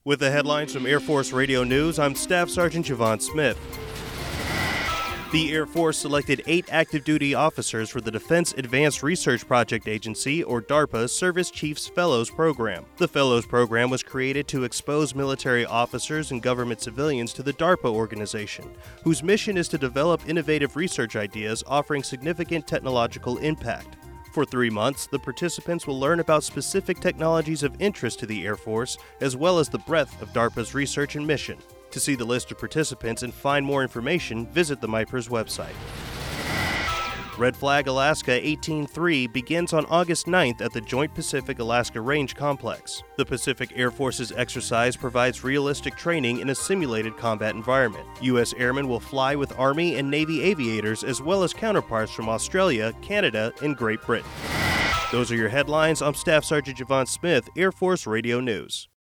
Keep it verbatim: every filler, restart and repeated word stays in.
With the headlines from Air Force Radio News, I'm Staff Sergeant Javon Smith. The Air Force selected eight active duty officers for the Defense Advanced Research Project Agency, or DARPA, Service Chiefs Fellows Program. The Fellows Program was created to expose military officers and government civilians to the DARPA organization, whose mission is to develop innovative research ideas offering significant technological impact. For three months, the participants will learn about specific technologies of interest to the Air Force, as well as the breadth of DARPA's research and mission. To see the list of participants and find more information, visit the MIPERS website. Red Flag Alaska eighteen three begins on August ninth at the Joint Pacific Alaska Range Complex. The Pacific Air Force's exercise provides realistic training in a simulated combat environment. U S airmen will fly with Army and Navy aviators as well as counterparts from Australia, Canada, and Great Britain. Those are your headlines. I'm Staff Sergeant Javon Smith, Air Force Radio News.